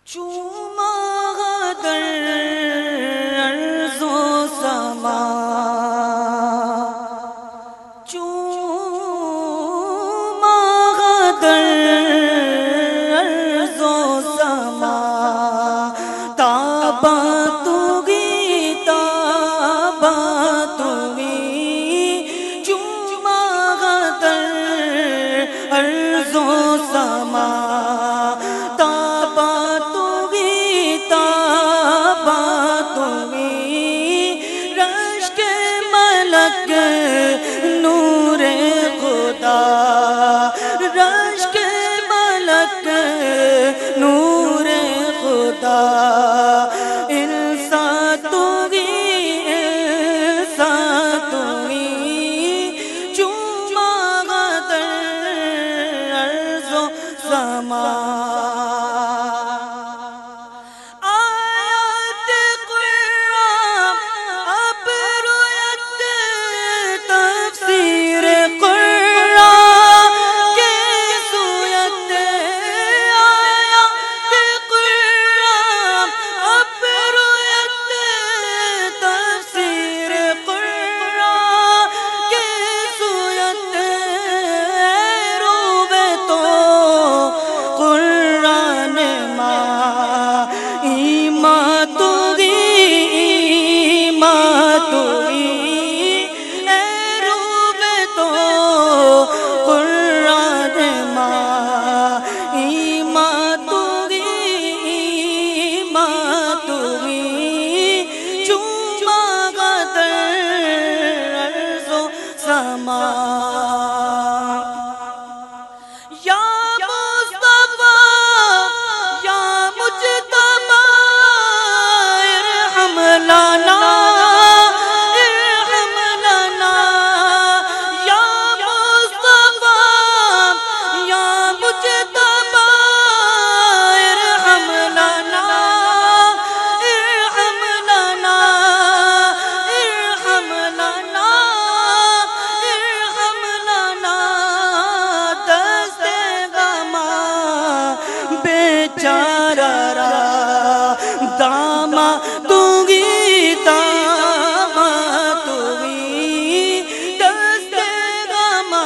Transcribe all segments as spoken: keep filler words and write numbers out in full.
چوما در ارض و سما، چوما در ارض و سما، تابا توگی تابا توگی، چوما در ارض و سما، نور خدا رشک ملک نور خدا، انسان تو ہی انسان تو ہی، چوما در ارض و سما۔ یا مصطفیٰ یا مجتبیٰ ارحم لنا ارحم لنا، یا مصطفیٰ یا مجتبیٰ ارحم لنا ارحم لنا ارحم لنا داما توگی داما توگی، دست غما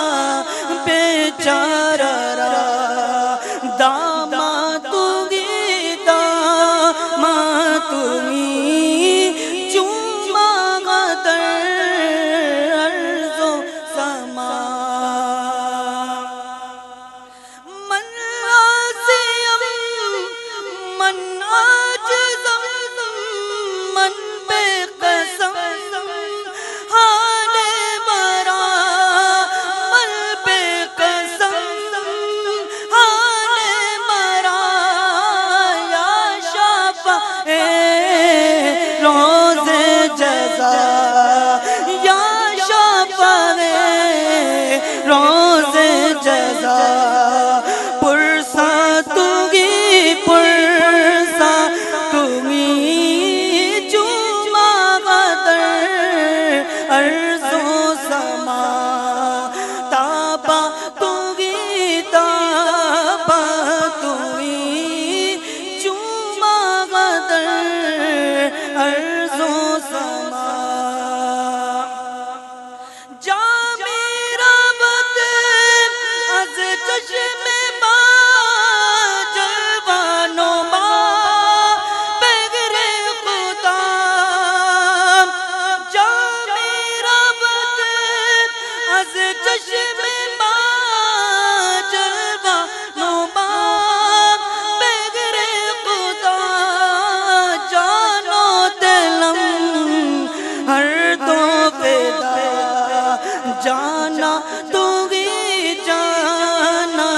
بیچارہ را، داما توگی داما توگی، چوما در ارض و سما۔ من عاصیم من عاجزم من بے قسم حال مرا، من بے قسم حال مرا، یا شفیع روز جزا، یا شفیع روز جزا، پرسا توگی پرسا تمہیں، چوما در ارض و سما، تابا توگی تابا تمہیں، چوما در ارض و سما۔ جا میرا بد از چشم چشم ما جلوہ نما، بغیر خدا جانو دلم ہر دو فدا، جانا توگی جانا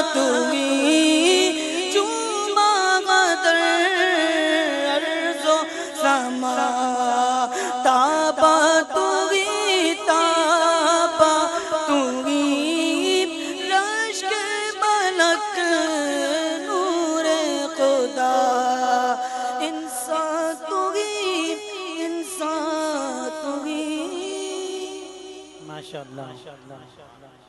توگی، چوما در ارض و سما، تابا توگی تابا توگی، رشک ملک نور خدا، انسان توگی انسان توگی۔ ماشاءاللہ۔